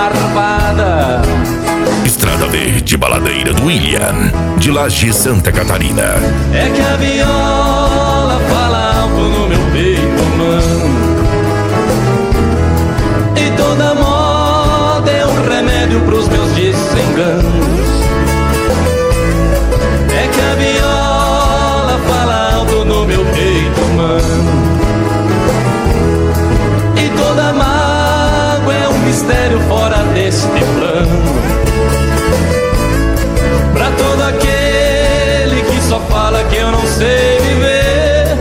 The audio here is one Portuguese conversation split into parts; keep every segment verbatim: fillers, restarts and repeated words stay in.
marvada. Estrada Verde, Baladeira do William, de Laje, Santa Catarina. É que a viola fala alto no meu peito, mano. E toda moda é um remédio pros meus desenganos. É que a viola fala alto no meu peito, mano. E toda mágoa é um mistério fora deste plano. Pra todo aquele que só fala que eu não sei viver,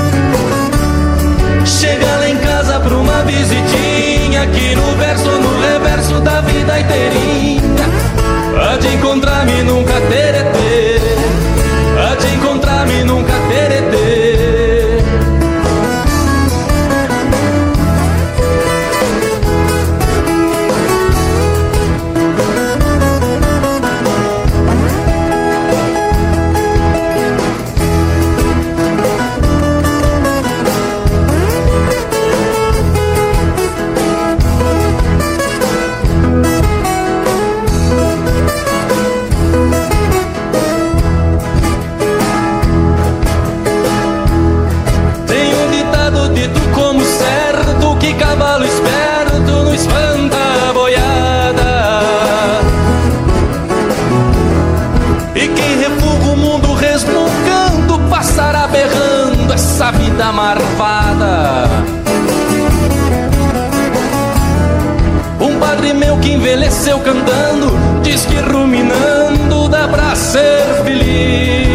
chega lá em casa pra uma visitinha, aqui no verso ou no reverso da vida inteirinha. Há de encontrar-me nunca teretê, há de encontrar-me nunca teretê. Cavalo esperto não espanta a boiada. E quem refuga o mundo resmungando passará berrando essa vida marvada. Um padre meu que envelheceu cantando diz que ruminando dá pra ser feliz.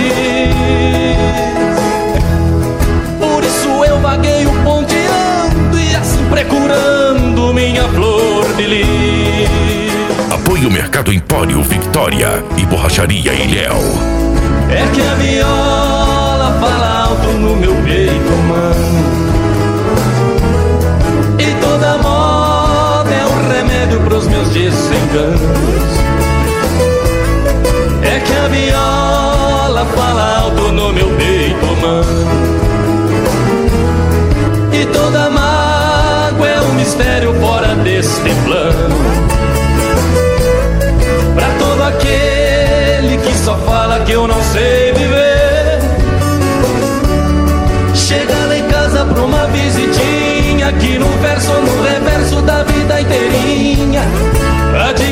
Por isso eu vagueio ponteando procurando minha flor de lis. Apoio Mercado Empório Victoria e Borracharia Ilhéu. É que a viola fala alto no meu peito, mano. E toda moda é um remédio pros meus desenganos. É que a viola fala alto no meu peito, mano. E toda mágoa é um mistério fora deste plano. Pra todo aquele que só fala que eu não sei viver, chega lá em casa pra uma visitinha, aqui no verso ou no reverso da vida inteirinha. Há de